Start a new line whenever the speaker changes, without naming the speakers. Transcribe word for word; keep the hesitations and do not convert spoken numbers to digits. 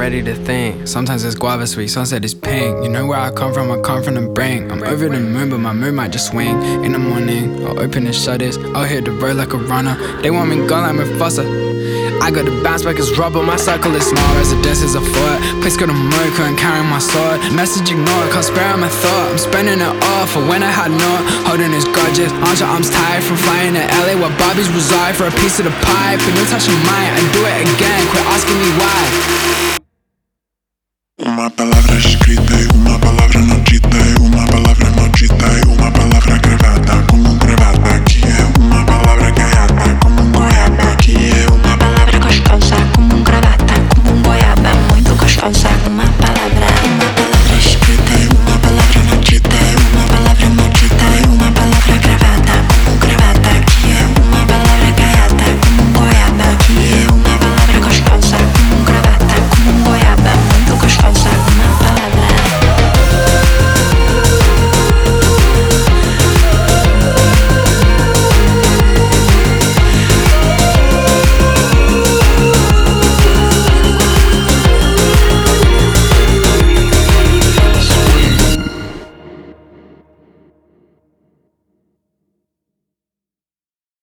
ready to think. Sometimes it's guava sweet, sunset is pink. You know where I come from, I come from the brink. I'm over the moon, but my mood might just swing. In the morning, I'll open the shutters, I'll hit the road like a runner. They want me gone like Mufasa. I got the bounce back as rubber, my circle is small, residence is a foot. Place got a moon, couldn't carry my sword. Message ignored, can't spare my thought. I'm spending it all for when I had not. Holding his grudges, arms and arms tired from flying to L A where Barbies reside for a piece of the pie. But no touching mine, and do it again, quit asking me why.
Uma palavra escrita e uma palavra não dita, e uma palavra maldita e uma palavra gravada como um gravado.